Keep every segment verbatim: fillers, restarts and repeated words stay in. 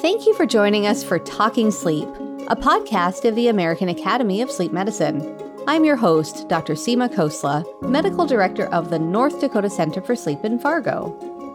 Thank you for joining us for Talking Sleep, a podcast of the American Academy of Sleep Medicine. I'm your host, Doctor Seema Khosla, Medical Director of the North Dakota Center for Sleep in Fargo.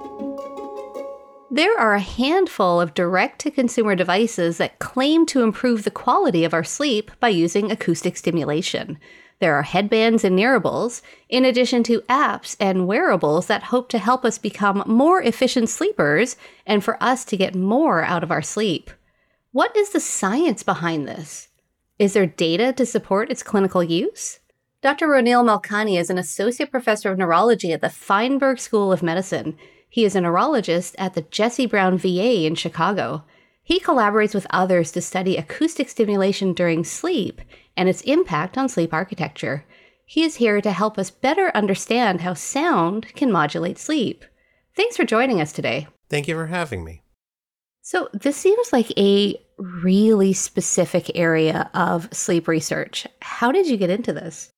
There are a handful of direct-to-consumer devices that claim to improve the quality of our sleep by using acoustic stimulation. There are headbands and nearables, in addition to apps and wearables that hope to help us become more efficient sleepers and for us to get more out of our sleep. What is the science behind this? Is there data to support its clinical use? Doctor Ronil Malkani is an associate professor of neurology at the Feinberg School of Medicine. He is a neurologist at the Jesse Brown V A in Chicago. He collaborates with others to study acoustic stimulation during sleep and its impact on sleep architecture. He is here to help us better understand how sound can modulate sleep. Thanks for joining us today. Thank you for having me. So this seems like a really specific area of sleep research. How did you get into this?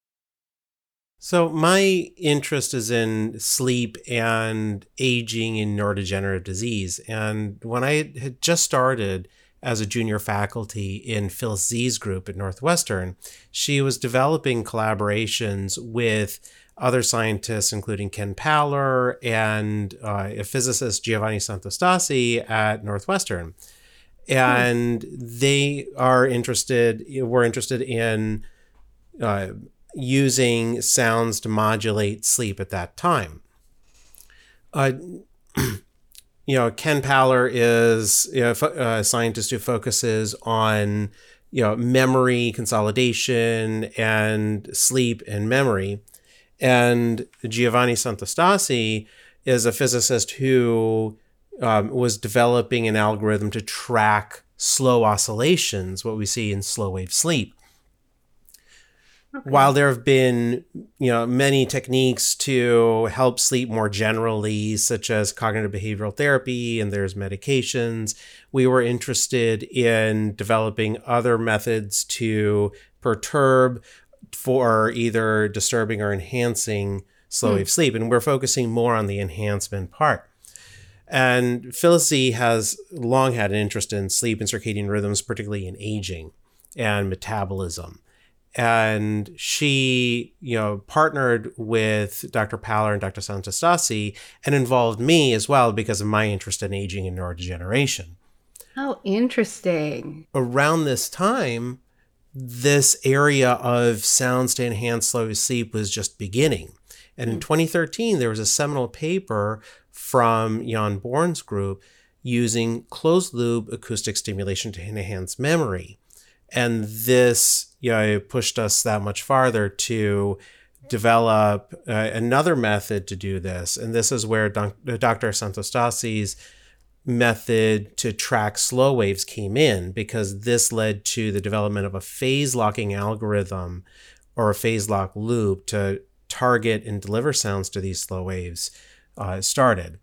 So my interest is in sleep and aging in neurodegenerative disease. And when I had just started as a junior faculty in Phyllis Z's group at Northwestern, she was developing collaborations with other scientists, including Ken Paller and uh, a physicist, Giovanni Santostasi at Northwestern. And hmm. they are interested, were interested in uh, using sounds to modulate sleep at that time. Uh, you know, Ken Paller is you know, a scientist who focuses on, you know, memory consolidation and sleep and memory. And Giovanni Santostasi is a physicist who um, was developing an algorithm to track slow oscillations, what we see in slow wave sleep. Okay. While there have been, you know, many techniques to help sleep more generally, such as cognitive behavioral therapy, and there's medications, we were interested in developing other methods to perturb for either disturbing or enhancing slow wave mm. sleep. And we're focusing more on the enhancement part. And Phyllis Z has long had an interest in sleep and circadian rhythms, particularly in aging and metabolism. And she, you know, partnered with Doctor Paller and Doctor Santostasi and involved me as well because of my interest in aging and neurodegeneration. Oh, interesting. Around this time, this area of sounds to enhance slow wave sleep was just beginning. And in twenty thirteen, there was a seminal paper from Jan Born's group using closed loop acoustic stimulation to enhance memory. And this, you know, pushed us that much farther to develop uh, another method to do this. And this is where doc- Doctor Santostasi's method to track slow waves came in, because this led to the development of a phase locking algorithm or a phase lock loop to target and deliver sounds to these slow waves uh, started.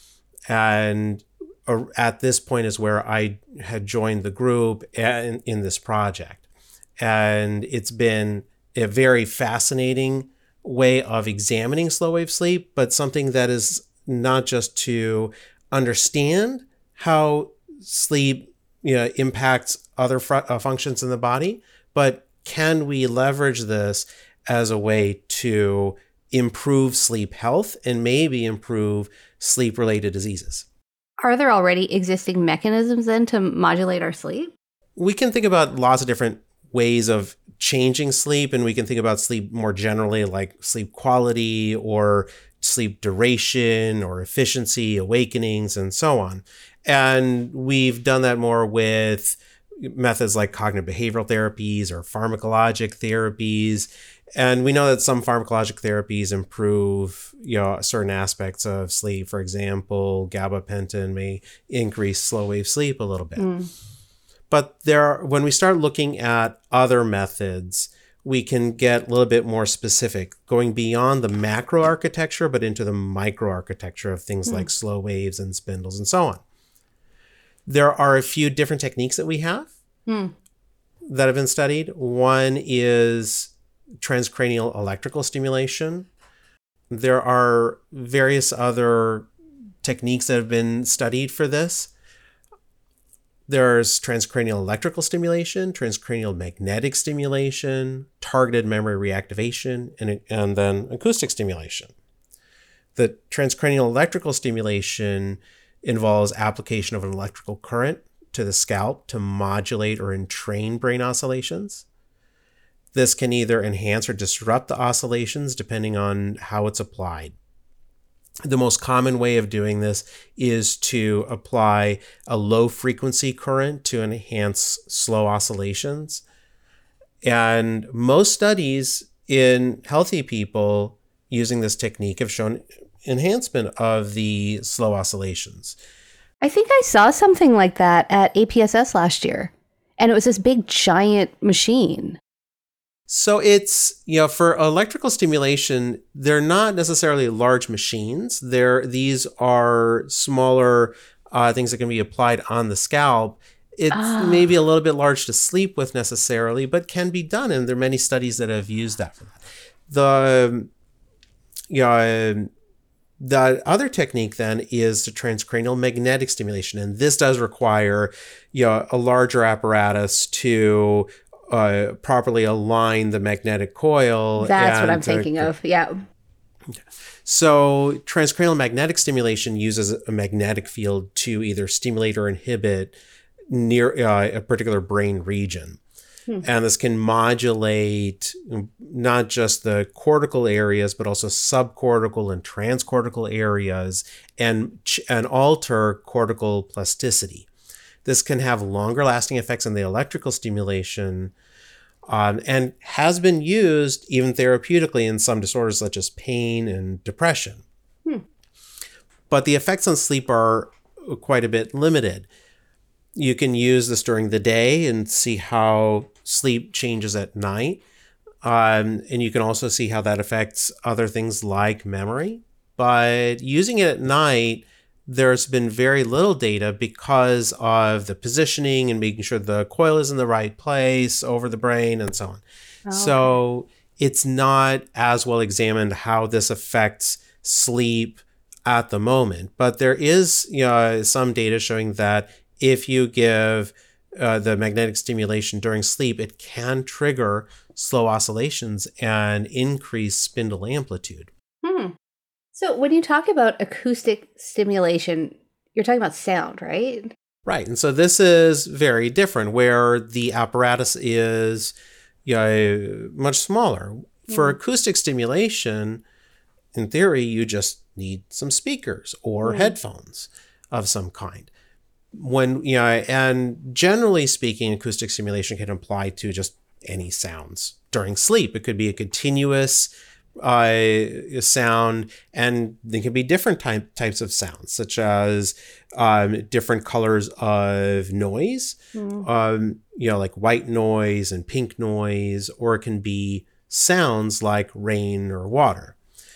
And at this point is where I had joined the group in, in this project. And it's been a very fascinating way of examining slow wave sleep, but something that is not just to understand how sleep, you know, impacts other fr- uh, functions in the body, but can we leverage this as a way to improve sleep health and maybe improve sleep-related diseases? Are there already existing mechanisms then to modulate our sleep? We can think about lots of different ways of changing sleep, and we can think about sleep more generally, like sleep quality or sleep duration or efficiency, awakenings, and so on. And we've done that more with methods like cognitive behavioral therapies or pharmacologic therapies. And we know that some pharmacologic therapies improve, you know, certain aspects of sleep. For example, gabapentin may increase slow wave sleep a little bit. Mm. But there are, when we start looking at other methods, we can get a little bit more specific, going beyond the macro architecture, but into the micro architecture of things mm. like slow waves and spindles and so on. There are a few different techniques that we have mm. that have been studied. One is transcranial electrical stimulation. There are various other techniques that have been studied for this. There's transcranial electrical stimulation, transcranial magnetic stimulation, targeted memory reactivation, and, and then acoustic stimulation. The transcranial electrical stimulation involves application of an electrical current to the scalp to modulate or entrain brain oscillations. This can either enhance or disrupt the oscillations depending on how it's applied. The most common way of doing this is to apply a low frequency current to enhance slow oscillations. And most studies in healthy people using this technique have shown enhancement of the slow oscillations. I think I saw something like that at A P S S last year, and it was this big giant machine. So it's, you know, for electrical stimulation, they're not necessarily large machines. They're, these are smaller uh, things that can be applied on the scalp. It's oh. maybe a little bit large to sleep with necessarily, but can be done. And there are many studies that have used that for that. The, you know, the other technique then is the transcranial magnetic stimulation. And this does require, you know, a larger apparatus to Uh, properly align the magnetic coil. That's what I'm to, thinking of. Yeah. So transcranial magnetic stimulation uses a magnetic field to either stimulate or inhibit near uh, a particular brain region. Hmm. And this can modulate not just the cortical areas, but also subcortical and transcortical areas and, and alter cortical plasticity. This can have longer lasting effects on the electrical stimulation um, and has been used even therapeutically in some disorders such as pain and depression. Hmm. But the effects on sleep are quite a bit limited. You can use this during the day and see how sleep changes at night. Um, and you can also see how that affects other things like memory. But using it at night, there's been very little data because of the positioning and making sure the coil is in the right place over the brain and so on. Oh, so okay. It's not as well examined how this affects sleep at the moment. But there is, you know, some data showing that if you give uh, the magnetic stimulation during sleep, it can trigger slow oscillations and increase spindle amplitude. Hmm. So when you talk about acoustic stimulation, you're talking about sound, right? Right. And so this is very different, where the apparatus is, you know, much smaller. Mm. For acoustic stimulation, in theory, you just need some speakers or mm. headphones of some kind. When, you know, and generally speaking, acoustic stimulation can apply to just any sounds during sleep. It could be a continuous uh, sound, and there can be different type, types of sounds, such as um, different colors of noise, mm. um, you know, like white noise and pink noise, or it can be sounds like rain or water.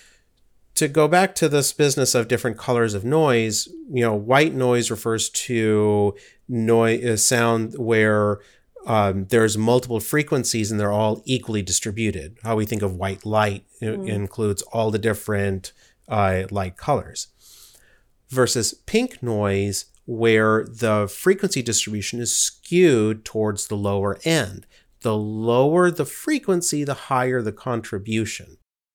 To go back to this business of different colors of noise, you know, white noise refers to noise, a sound where um, there's multiple frequencies and they're all equally distributed. How we think of white light mm. includes all the different uh, light colors. Versus pink noise, where the frequency distribution is skewed towards the lower end. The lower the frequency, the higher the contribution.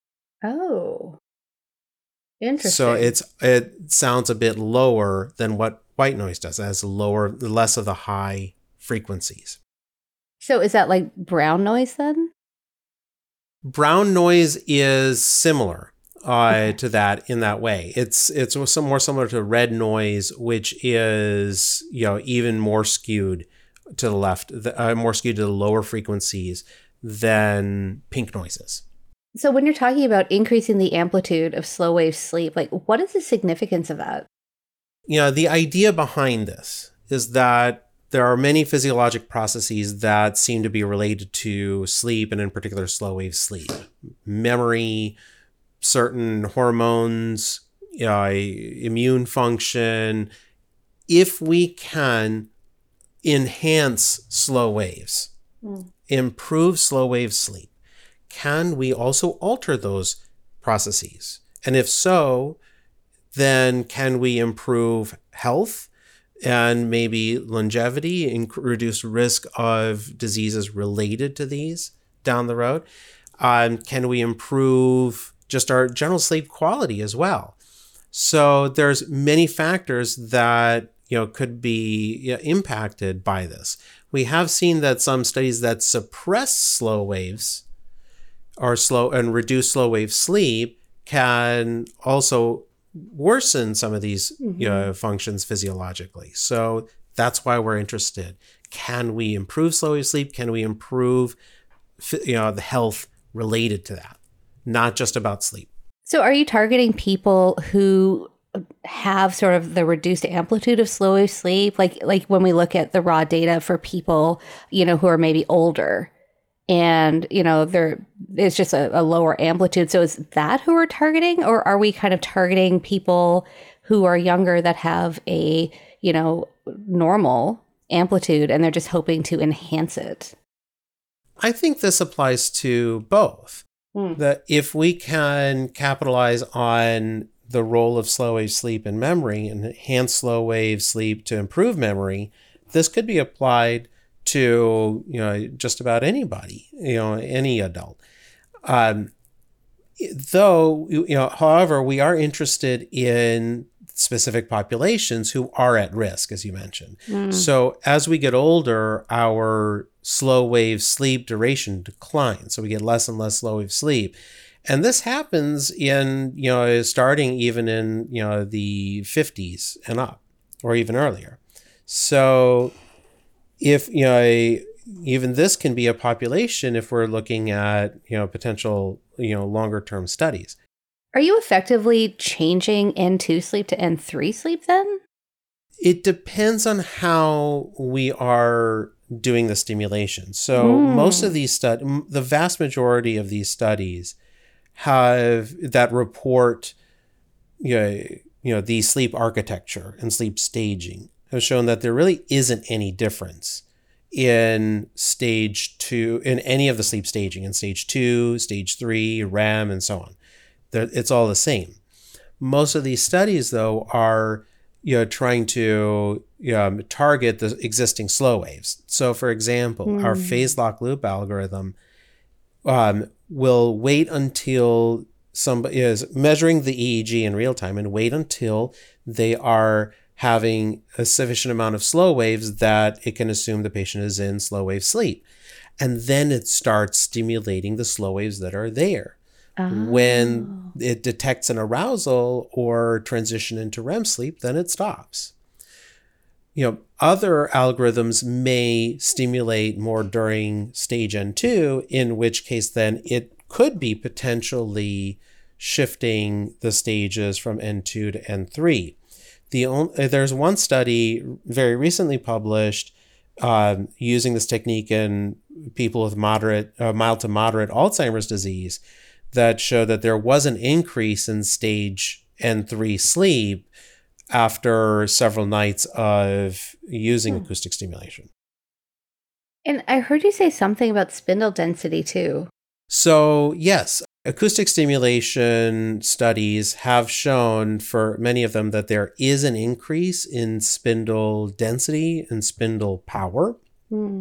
Oh. Interesting. So it's it sounds a bit lower than what white noise does. It has lower, less of the high frequencies. So is that like brown noise then? Brown noise is similar uh, okay. to that in that way. It's it's some more similar to red noise, which is, you know, even more skewed to the left, uh, more skewed to the lower frequencies than pink noise is. So when you're talking about increasing the amplitude of slow wave sleep, like what is the significance of that? You know, the idea behind this is that there are many physiologic processes that seem to be related to sleep, and in particular slow wave sleep. Memory, certain hormones, uh, immune function. If we can enhance slow waves, mm. improve slow wave sleep, can we also alter those processes? And if so, then can we improve health? and maybe longevity and reduce risk of diseases related to these down the road? Um, can we improve just our general sleep quality as well? So there's many factors that, you know, could be you know, impacted by this. We have seen that some studies that suppress slow waves or slow and reduce slow wave sleep can also worsen some of these mm-hmm. you know, functions physiologically. So that's why we're interested. Can we improve slow wave sleep? Can we improve you know, the health related to that? Not just about sleep. So are you targeting people who have sort of the reduced amplitude of slow wave sleep? Like, like when we look at the raw data for people, you know, who are maybe older and, you know, they're, it's just a, a lower amplitude. So is that who we're targeting? Or are we kind of targeting people who are younger that have a, you know, normal amplitude and they're just hoping to enhance it? I think this applies to both. Mm. That if we can capitalize on the role of slow wave sleep in memory and enhance slow wave sleep to improve memory, this could be applied to, you know, just about anybody, you know, any adult. Um, though, you know, however, we are interested in specific populations who are at risk, as you mentioned. Mm. So as we get older, our slow wave sleep duration declines. So we get less and less slow wave sleep. And this happens in, you know, starting even in, you know, the fifties and up, or even earlier. So if, you know, even this can be a population if we're looking at, you know, potential, you know, longer term studies. Are you effectively changing N two sleep to N three sleep then? It depends on how we are doing the stimulation. So mm. most of these studies, the vast majority of these studies have that report, you know, you know, the sleep architecture and sleep staging have shown that there really isn't any difference in stage two, in any of the sleep staging, in stage two, stage three, R E M, and so on. They're, it's all the same. Most of these studies, though, are you know trying to um, target the existing slow waves. So, for example, mm. our phase lock loop algorithm um, will wait until somebody is measuring the E E G in real time and wait until they are having a sufficient amount of slow waves that it can assume the patient is in slow wave sleep. And then it starts stimulating the slow waves that are there. Oh. When it detects an arousal or transition into R E M sleep, then it stops. You know, other algorithms may stimulate more during stage N two, in which case then it could be potentially shifting the stages from N two to N three. The only, there's one study very recently published um, using this technique in people with moderate, uh, mild to moderate Alzheimer's disease that showed that there was an increase in stage N three sleep after several nights of using hmm. acoustic stimulation. And I heard you say something about spindle density too. So yes, acoustic stimulation studies have shown for many of them that there is an increase in spindle density and spindle power. Hmm.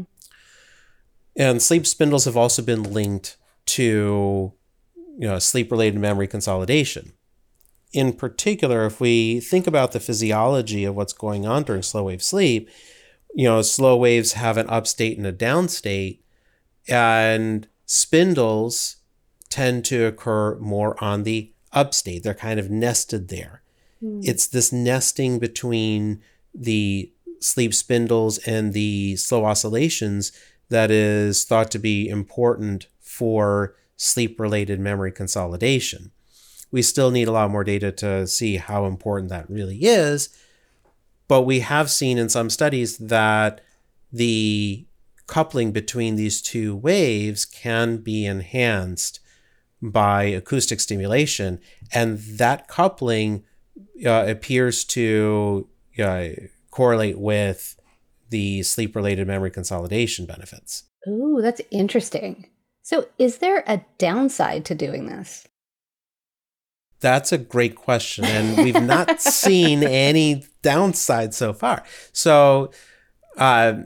And sleep spindles have also been linked to you know, sleep-related memory consolidation. In particular, if we think about the physiology of what's going on during slow wave sleep, you know, slow waves have an upstate and a downstate, and spindles tend to occur more on the upstate. They're kind of nested there. Mm. It's this nesting between the sleep spindles and the slow oscillations that is thought to be important for sleep-related memory consolidation. We still need a lot more data to see how important that really is, but we have seen in some studies that the coupling between these two waves can be enhanced by acoustic stimulation, and that coupling uh, appears to uh, correlate with the sleep-related memory consolidation benefits. Ooh, that's interesting. So is there a downside to doing this? That's a great question. And we've not seen any downside so far. So uh,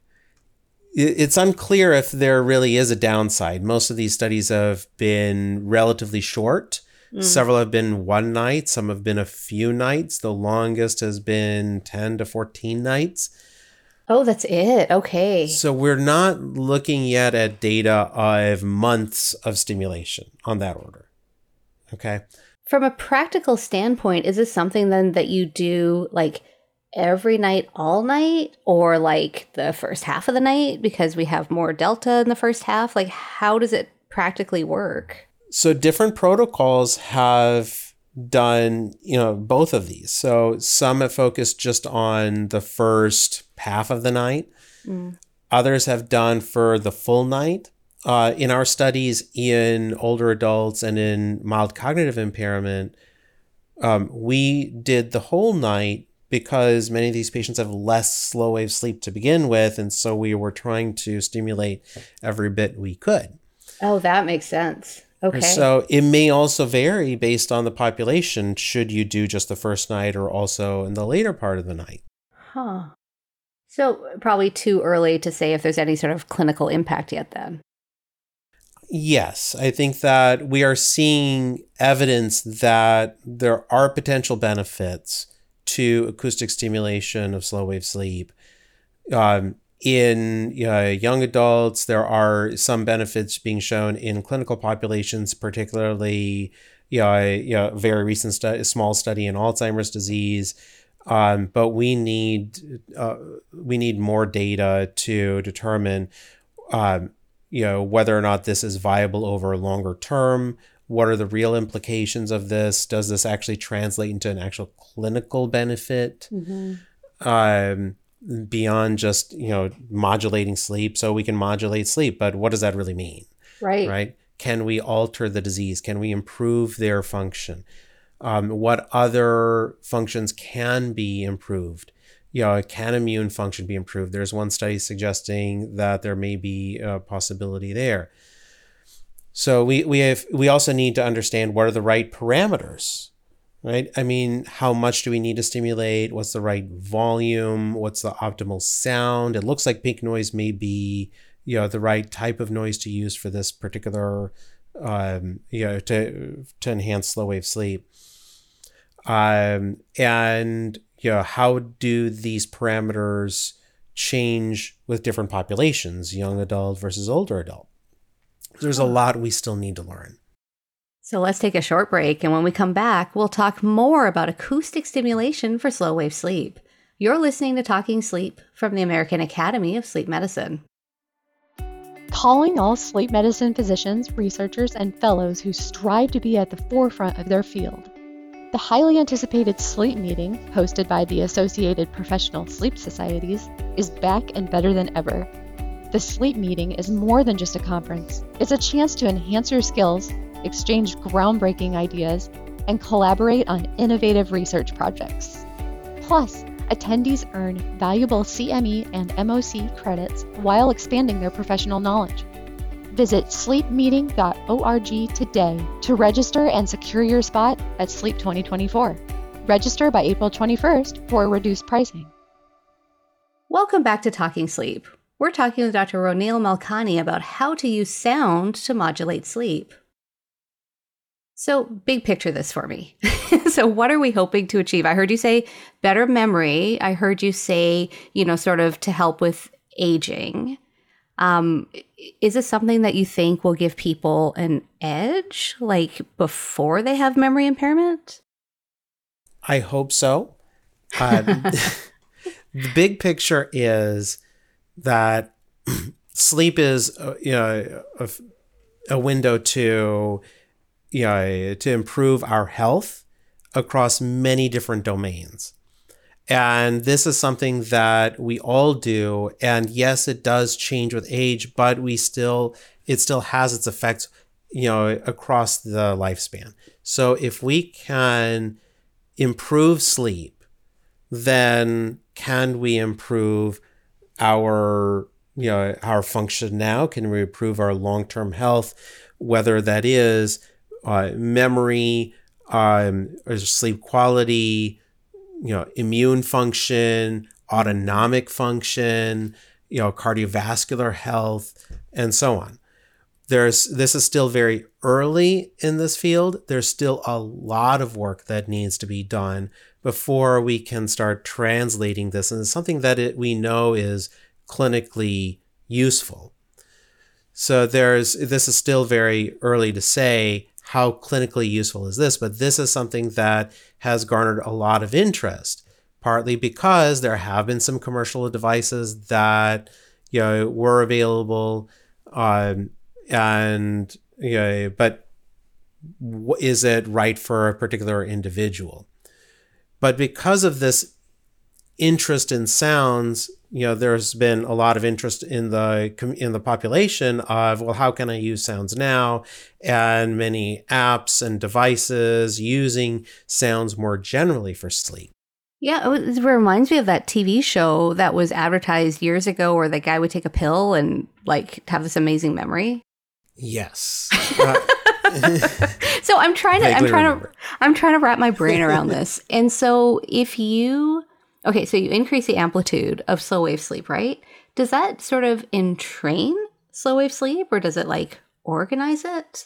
it's unclear if there really is a downside. Most of these studies have been relatively short. Mm. Several have been one night. Some have been a few nights. The longest has been ten to fourteen nights. Oh, that's it. Okay. So we're not looking yet at data of months of stimulation on that order. Okay. From a practical standpoint, is this something then that you do like every night, all night, or like the first half of the night because we have more delta in the first half? Like, how does it practically work? So different protocols have done, you know, both of these. So some have focused just on the first half of the night. Mm. Others have done for the full night. Uh, in our studies in older adults and in mild cognitive impairment, um, we did the whole night because many of these patients have less slow wave sleep to begin with. And so we were trying to stimulate every bit we could. Oh, that makes sense. Okay. So it may also vary based on the population. Should you do just the first night or also in the later part of the night? Huh. So probably too early to say if there's any sort of clinical impact yet then. Yes, I think that we are seeing evidence that there are potential benefits to acoustic stimulation of slow wave sleep. Um, in uh, young adults, there are some benefits being shown in clinical populations, particularly you know, a you know, very recent stu- a small study in Alzheimer's disease. Um, but we need uh, we need more data to determine um, you know, whether or not this is viable over a longer term. What are the real implications of this? Does this actually translate into an actual clinical benefit mm-hmm. um, beyond just, you know, modulating sleep? So we can modulate sleep, but what does that really mean? Right. Right. Can we alter the disease? Can we improve their function? Um, what other functions can be improved? You know, can immune function be improved? There's one study suggesting that there may be a possibility there. So we we have we also need to understand what are the right parameters, right? I mean, how much do we need to stimulate? What's the right volume? What's the optimal sound? It looks like pink noise may be, you know, the right type of noise to use for this particular, um, you know, to to enhance slow wave sleep. Um, and you know, how do these parameters change with different populations, young adult versus older adult? There's a lot we still need to learn. So let's take a short break, and when we come back, we'll talk more about acoustic stimulation for slow wave sleep. You're listening to Talking Sleep from the American Academy of Sleep Medicine. Calling all sleep medicine physicians, researchers, and fellows who strive to be at the forefront of their field. The highly anticipated sleep meeting, hosted by the Associated Professional Sleep Societies, is back and better than ever. The sleep meeting is more than just a conference. It's a chance to enhance your skills, exchange groundbreaking ideas, and collaborate on innovative research projects. Plus, attendees earn valuable C M E and M O C credits while expanding their professional knowledge. Visit sleep meeting dot org today to register and secure your spot at Sleep twenty twenty-four. Register by April twenty-first for reduced pricing. Welcome back to Talking Sleep. We're talking with Doctor Ronil Malkani about how to use sound to modulate sleep. So, big picture this for me. So, what are we hoping to achieve? I heard you say better memory. I heard you say, you know, sort of to help with aging. Um, is this something that you think will give people an edge, like before they have memory impairment? I hope so. Uh, the big picture is that sleep is, uh, you know, a, a window to, you know, to improve our health across many different domains. And this is something that we all do. And yes, it does change with age, but we still, it still has its effects, you know, across the lifespan. So if we can improve sleep, then can we improve our, you know, our function now? Can we improve our long-term health, whether that is uh, memory, um, or sleep quality, you know, immune function, autonomic function, you know, cardiovascular health, and so on. There's this is still very early in this field. There's still a lot of work that needs to be done before we can start translating this into something that it, we know is clinically useful. So there's this is still very early to say how clinically useful is this, but this is something that has garnered a lot of interest, partly because there have been some commercial devices that, you know, were available, um, and you know, but is it right for a particular individual? But because of this interest in sounds, you know, there's been a lot of interest in the in the population of, well, how can I use sounds now? And many apps and devices using sounds more generally for sleep. Yeah, it reminds me of that T V show that was advertised years ago where the guy would take a pill and like have this amazing memory. Yes. Uh, so I'm trying to I'm trying remember. to I'm trying to wrap my brain around this. And so if you okay, so you increase the amplitude of slow wave sleep, right? Does that sort of entrain slow wave sleep, or does it like organize it?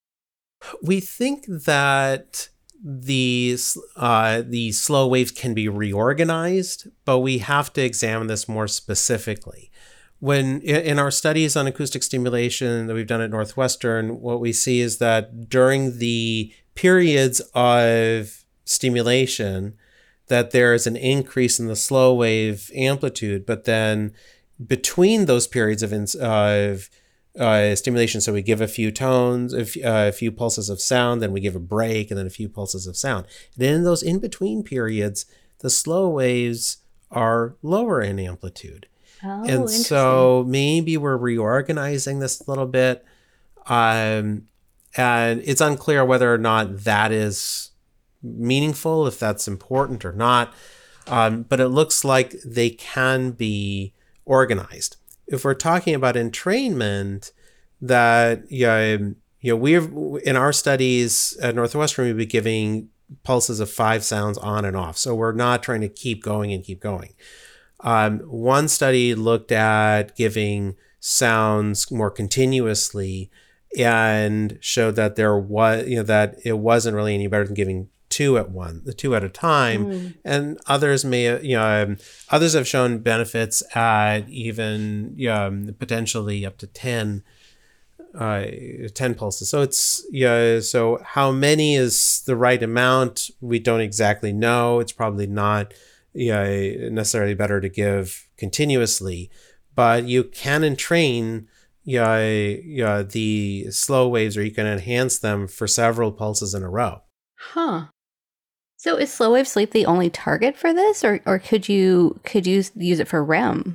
We think that the uh, the slow waves can be reorganized, but we have to examine this more specifically. When in our studies on acoustic stimulation that we've done at Northwestern, what we see is that during the periods of stimulation, that there is an increase in the slow wave amplitude, but then between those periods of, of uh, stimulation, so we give a few tones, a few, uh, a few pulses of sound, then we give a break, and then a few pulses of sound. And in those in-between periods, the slow waves are lower in amplitude. Oh, and so maybe we're reorganizing this a little bit. Um, and it's unclear whether or not that is meaningful, if that's important or not. Um, but it looks like they can be organized. If we're talking about entrainment, that you know, you know, we've in our studies at Northwestern, we've been giving pulses of five sounds on and off. So we're not trying to keep going and keep going. Um, one study looked at giving sounds more continuously and showed that there was, you know, that it wasn't really any better than giving two at one, the two at a time. Mm. And others may, you know, um, others have shown benefits at even you know, potentially up to ten, uh, ten pulses. So it's, yeah. So how many is the right amount? We don't exactly know. It's probably not, yeah, necessarily better to give continuously, but you can entrain yeah, yeah, the slow waves, or you can enhance them for several pulses in a row. Huh. So is slow wave sleep the only target for this, or or could you could you use it for R E M?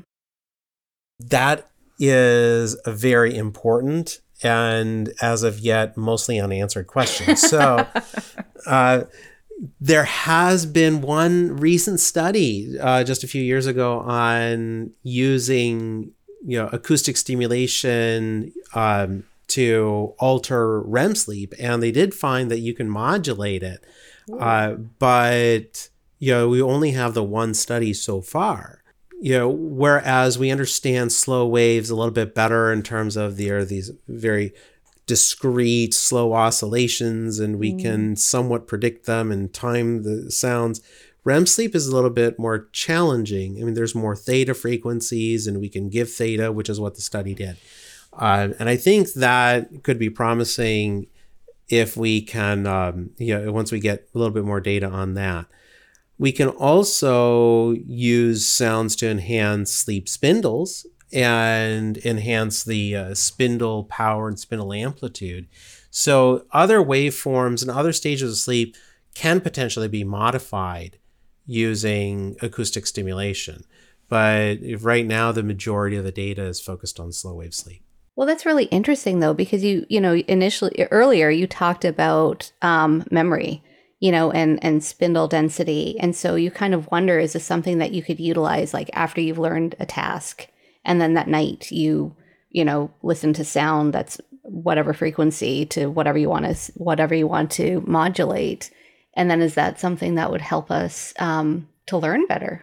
That is a very important and as of yet mostly unanswered question. So uh, there has been one recent study uh, just a few years ago on using you know acoustic stimulation um, to alter R E M sleep, and they did find that you can modulate it. Uh, but, you know, we only have the one study so far, you know, whereas we understand slow waves a little bit better in terms of there are these very discrete slow oscillations, and we mm. can somewhat predict them and time the sounds. R E M sleep is a little bit more challenging. I mean, there's more theta frequencies, and we can give theta, which is what the study did. Uh, and I think that could be promising if we can, um, you know, once we get a little bit more data on that. We can also use sounds to enhance sleep spindles and enhance the uh, spindle power and spindle amplitude. So other waveforms and other stages of sleep can potentially be modified using acoustic stimulation. But right now, the majority of the data is focused on slow wave sleep. Well, that's really interesting, though, because you, you know, initially earlier you talked about um, memory, you know, and, and spindle density. And so you kind of wonder, is this something that you could utilize like after you've learned a task and then that night you, you know, listen to sound that's whatever frequency to whatever you want to whatever you want to modulate. And then is that something that would help us um, to learn better?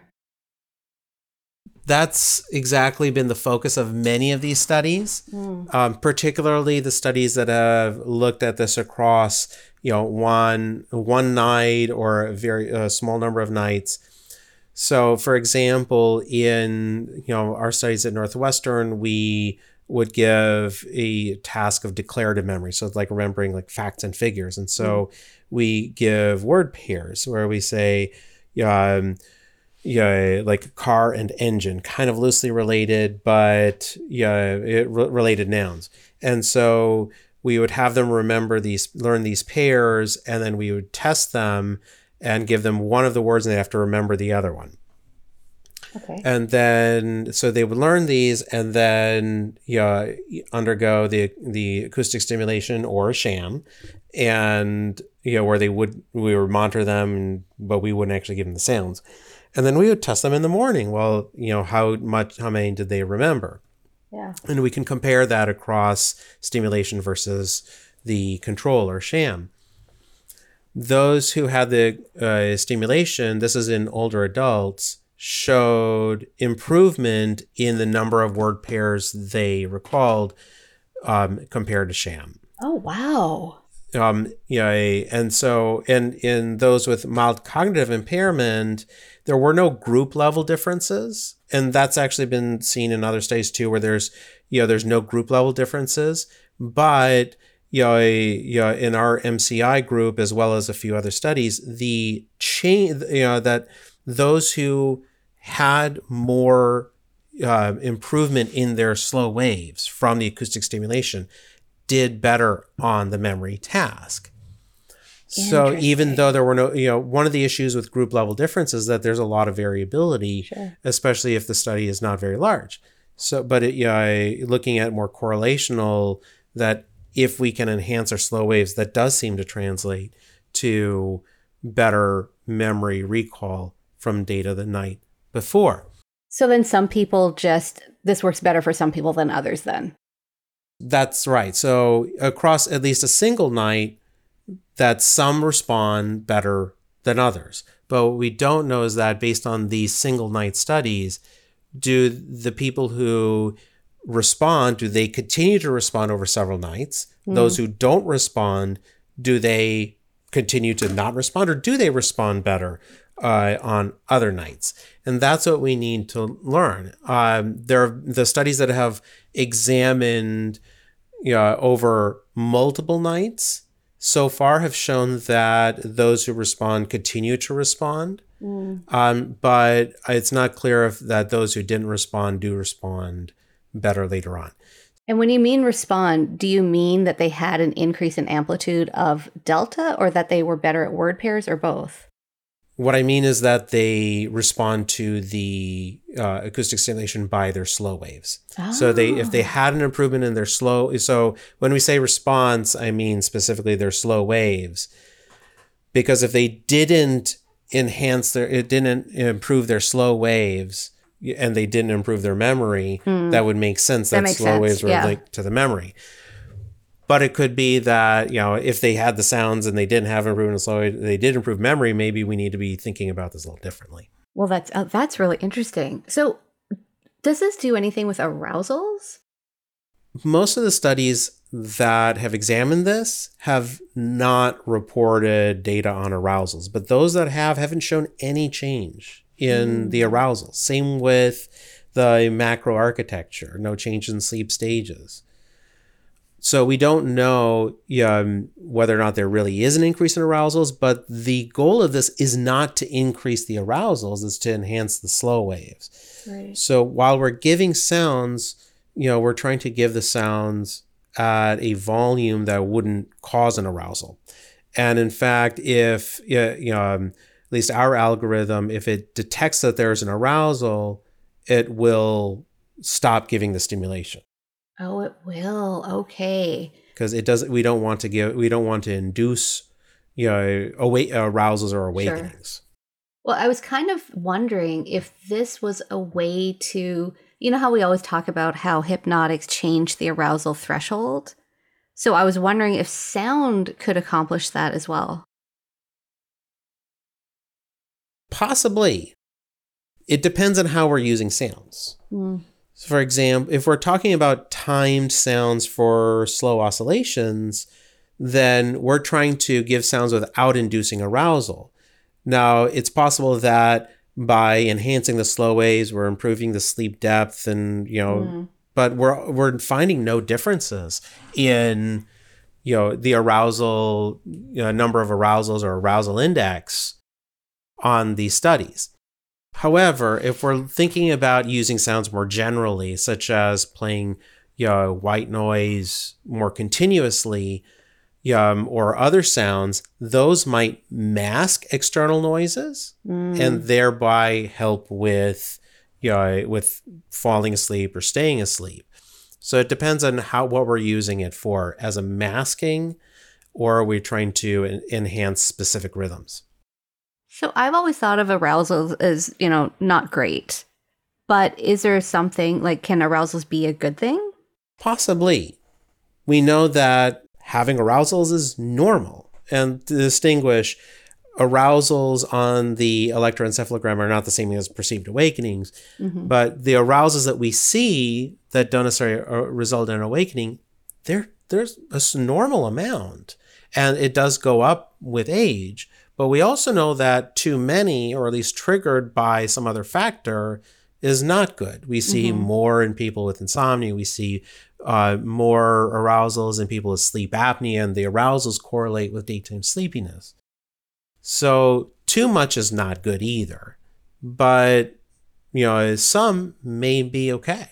That's exactly been the focus of many of these studies, mm. um, particularly the studies that have looked at this across, you know, one one night or a very uh, small number of nights. So, for example, in you know our studies at Northwestern, we would give a task of declarative memory, so it's like remembering like facts and figures, and so mm. we give word pairs where we say, um, yeah, like car and engine, kind of loosely related, but yeah, it, re- related nouns. And so we would have them remember these, learn these pairs, and then we would test them and give them one of the words, and they have to remember the other one. Okay. And then, so they would learn these, and then yeah, undergo the the acoustic stimulation or a sham, and you know where they would we would monitor them, but we wouldn't actually give them the sounds. And then we would test them in the morning. Well, you know, how much, how many did they remember? Yeah. And we can compare that across stimulation versus the control or sham. Those who had the uh, stimulation, this is in older adults, showed improvement in the number of word pairs they recalled um, compared to sham. Oh, wow. Um, yeah, and so, and in those with mild cognitive impairment, there were no group level differences. And that's actually been seen in other studies too, where there's, you know, there's no group level differences. But, you know, you know, in our M C I group, as well as a few other studies, the change, you know, that those who had more uh, improvement in their slow waves from the acoustic stimulation did better on the memory task. So even though there were no, you know, one of the issues with group level difference is that there's a lot of variability, sure. especially if the study is not very large. So, but it, you know, looking at more correlational, that if we can enhance our slow waves, that does seem to translate to better memory recall from data the night before. So then some people just, this works better for some people than others then. That's right. So across at least a single night, that some respond better than others. But what we don't know is that based on these single night studies, do the people who respond, do they continue to respond over several nights? Mm. Those who don't respond, do they continue to not respond, or do they respond better uh, on other nights? And that's what we need to learn. Um, there are the studies that have examined you know, over multiple nights so far have shown that those who respond continue to respond. Mm. Um, but it's not clear if that those who didn't respond do respond better later on. And when you mean respond, do you mean that they had an increase in amplitude of delta, or that they were better at word pairs, or both? What I mean is that they respond to the uh, acoustic stimulation by their slow waves. Oh. So they, if they had an improvement in their slow, so when we say response, I mean specifically their slow waves, because if they didn't enhance their, it didn't improve their slow waves, and they didn't improve their memory, hmm. that would make sense that, that slow sense. waves were yeah. linked to the memory. But it could be that, you know, if they had the sounds and they didn't have improvement in slow, they did improve memory, maybe we need to be thinking about this a little differently. Well, that's uh, that's really interesting. So does this do anything with arousals? Most of the studies that have examined this have not reported data on arousals, but those that have haven't shown any change in mm. the arousals. Same with the macro architecture, no change in sleep stages. So we don't know um, whether or not there really is an increase in arousals, but the goal of this is not to increase the arousals, it's to enhance the slow waves. Right. So while we're giving sounds, you know, we're trying to give the sounds at a volume that wouldn't cause an arousal. And in fact, if, you know, um, at least our algorithm, if it detects that there's an arousal, it will stop giving the stimulation. Oh, it will. Okay. Because it doesn't. We don't want to give. We don't want to induce, you know, awake arousals or awakenings. Sure. Well, I was kind of wondering if this was a way to, you know, how we always talk about how hypnotics change the arousal threshold. So I was wondering if sound could accomplish that as well. Possibly. It depends on how we're using sounds. Mm. So for example, if we're talking about timed sounds for slow oscillations, then we're trying to give sounds without inducing arousal. Now, it's possible that by enhancing the slow waves, we're improving the sleep depth and, you know, mm. but we're we're finding no differences in, you know, the arousal, you know, number of arousals or arousal index on these studies. However, if we're thinking about using sounds more generally, such as playing, you know, white noise more continuously, um, or other sounds, those might mask external noises mm. and thereby help with, you know, with falling asleep or staying asleep. So it depends on how what we're using it for, as a masking, or are we trying to en- enhance specific rhythms? So I've always thought of arousals as, you know, not great. But is there something, like, can arousals be a good thing? Possibly. We know that having arousals is normal. And to distinguish, arousals on the electroencephalogram are not the same as perceived awakenings. Mm-hmm. But the arousals that we see that don't necessarily result in an awakening, they're, there's a normal amount. And it does go up with age. But we also know that too many, or at least triggered by some other factor, is not good. We see mm-hmm. more in people with insomnia. We see uh, more arousals in people with sleep apnea, and the arousals correlate with daytime sleepiness. So too much is not good either. But, you know, some may be okay.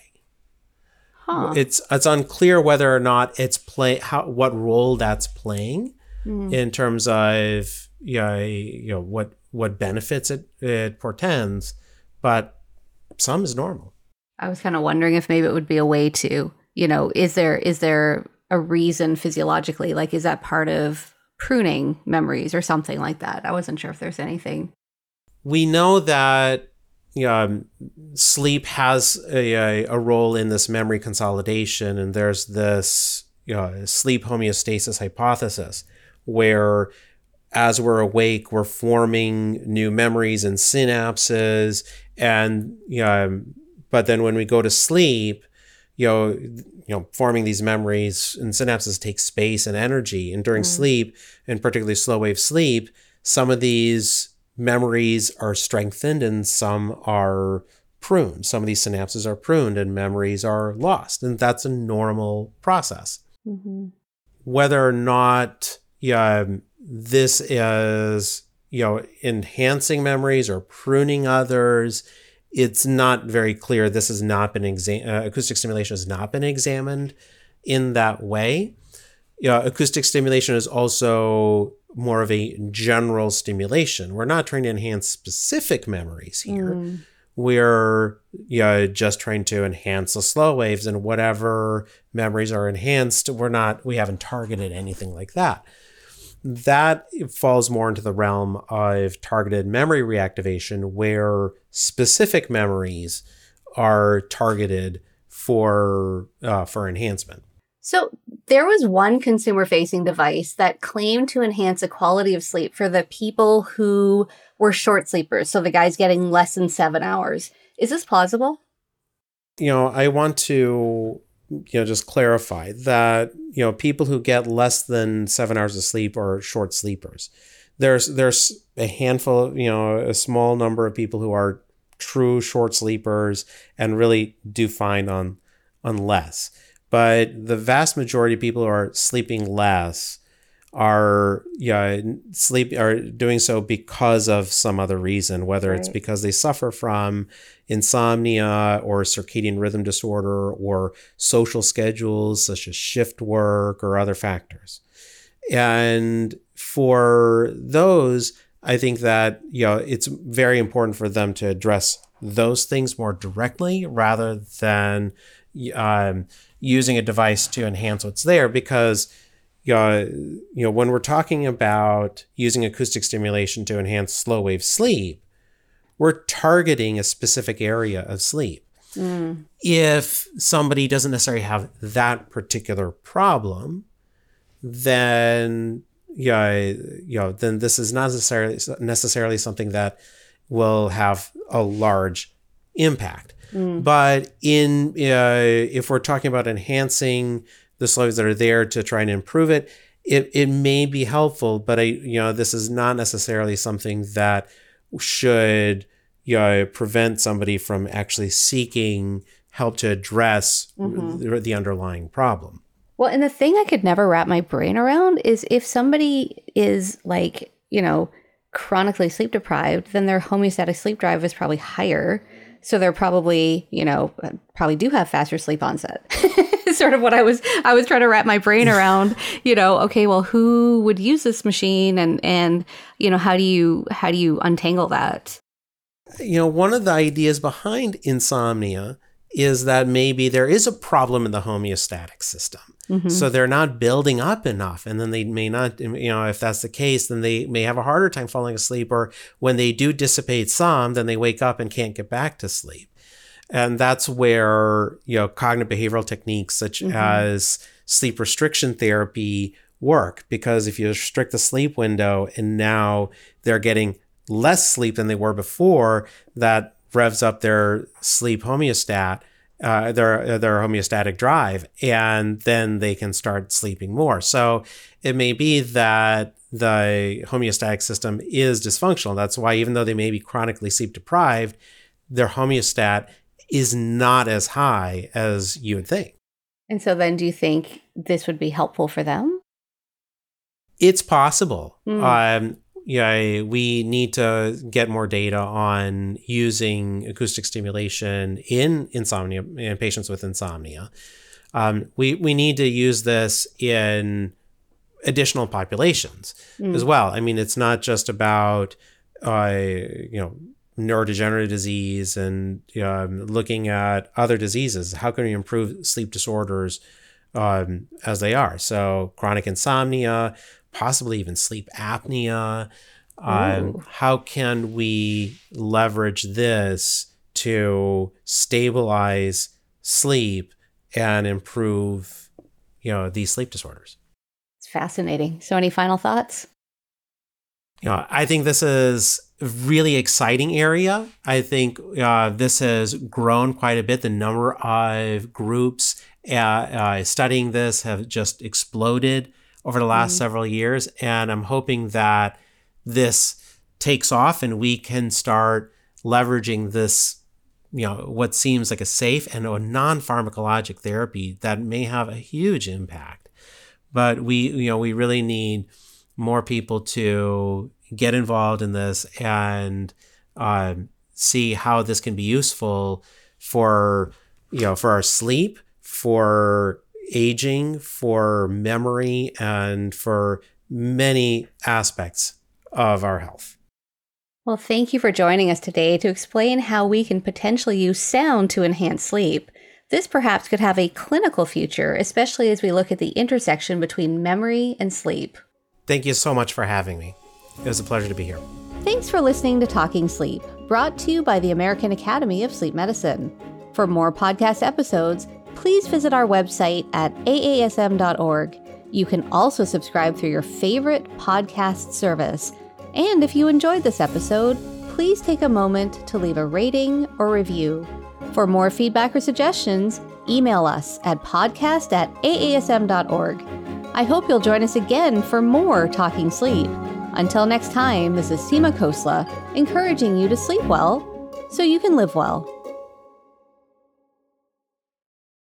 Huh. It's it's unclear whether or not it's play how what role that's playing mm. in terms of, you know, you know what what benefits it, it portends, but some is normal. I was kind of wondering if maybe it would be a way to, you know, is there is there a reason physiologically, like, is that part of pruning memories or something like that? I wasn't sure if there's anything. We know that, you know, um, sleep has a, a role in this memory consolidation, and there's this, you know, sleep homeostasis hypothesis where, as we're awake, we're forming new memories and synapses, and, you know, but then when we go to sleep, you know, you know, forming these memories and synapses take space and energy. And during mm. sleep, and particularly slow wave sleep, some of these memories are strengthened and some are pruned. Some of these synapses are pruned and memories are lost, and that's a normal process. Mm-hmm. Whether or not, yeah. this is, you know, enhancing memories or pruning others, it's not very clear. This has not been exa- uh, acoustic stimulation has not been examined in that way. You know, acoustic stimulation is also more of a general stimulation. We're not trying to enhance specific memories here. Mm. We're, you know, just trying to enhance the slow waves, and whatever memories are enhanced, we're not, we haven't targeted anything like that. That falls more into the realm of targeted memory reactivation, where specific memories are targeted for uh, for enhancement. So there was one consumer-facing device that claimed to enhance the quality of sleep for the people who were short sleepers, so the guys getting less than seven hours. Is this plausible? You know, I want to, you know, just clarify that, you know, people who get less than seven hours of sleep are short sleepers. There's there's a handful, you know, a small number of people who are true short sleepers and really do fine on on less. But the vast majority of people who are sleeping less are, yeah, sleep are doing so because of some other reason, whether right. it's because they suffer from insomnia or circadian rhythm disorder or social schedules such as shift work or other factors. And for those, I think that, you know, it's very important for them to address those things more directly rather than um, using a device to enhance what's there, because Uh, you know, when we're talking about using acoustic stimulation to enhance slow wave sleep, we're targeting a specific area of sleep. Mm. If somebody doesn't necessarily have that particular problem, then yeah, you know, then this is not necessarily necessarily something that will have a large impact. Mm. But in uh, if we're talking about enhancing the slows that are there to try and improve it, it it may be helpful. But I, you know, this is not necessarily something that should, you know, prevent somebody from actually seeking help to address mm-hmm. the, the underlying problem. Well, and the thing I could never wrap my brain around is if somebody is like, you know, chronically sleep deprived, then their homeostatic sleep drive is probably higher. So they're probably, you know, probably do have faster sleep onset. Sort of what I was, I was trying to wrap my brain around, you know, okay, well, who would use this machine and, and, you know, how do you, how do you untangle that? You know, one of the ideas behind insomnia is that maybe there is a problem in the homeostatic system. Mm-hmm. So they're not building up enough. And then they may not, you know, if that's the case, then they may have a harder time falling asleep. Or when they do dissipate some, then they wake up and can't get back to sleep. And that's where, you know, cognitive behavioral techniques such mm-hmm. as sleep restriction therapy work. Because if you restrict the sleep window and now they're getting less sleep than they were before, that revs up their sleep homeostat, uh, their their homeostatic drive, and then they can start sleeping more. So it may be that the homeostatic system is dysfunctional. That's why even though they may be chronically sleep deprived, their homeostat is not as high as you would think. And so then do you think this would be helpful for them? It's possible. Mm. Um, Yeah, we need to get more data on using acoustic stimulation in insomnia, in patients with insomnia. Um, we, we need to use this in additional populations mm. as well. I mean, it's not just about, uh, you know, neurodegenerative disease and um, looking at other diseases. How can we improve sleep disorders um, as they are? So chronic insomnia, possibly even sleep apnea. Um, how can we leverage this to stabilize sleep and improve, you know, these sleep disorders? It's fascinating. So any final thoughts? You know, I think this is a really exciting area. I think uh, this has grown quite a bit. The number of groups uh, uh, studying this have just exploded over the last mm. several years. And I'm hoping that this takes off and we can start leveraging this, you know, what seems like a safe and a non-pharmacologic therapy that may have a huge impact. But we, you know, we really need more people to get involved in this and uh, see how this can be useful for, you know, for our sleep, for aging, for memory, and for many aspects of our health. Well, thank you for joining us today to explain how we can potentially use sound to enhance sleep. This perhaps could have a clinical future, especially as we look at the intersection between memory and sleep. Thank you so much for having me. It was a pleasure to be here. Thanks for listening to Talking Sleep, brought to you by the American Academy of Sleep Medicine. For more podcast episodes, please visit our website at A A S M dot org. You can also subscribe through your favorite podcast service. And if you enjoyed this episode, please take a moment to leave a rating or review. For more feedback or suggestions, email us at podcast at A A S M dot org. I hope you'll join us again for more Talking Sleep. Until next time, this is Seema Khosla, encouraging you to sleep well so you can live well.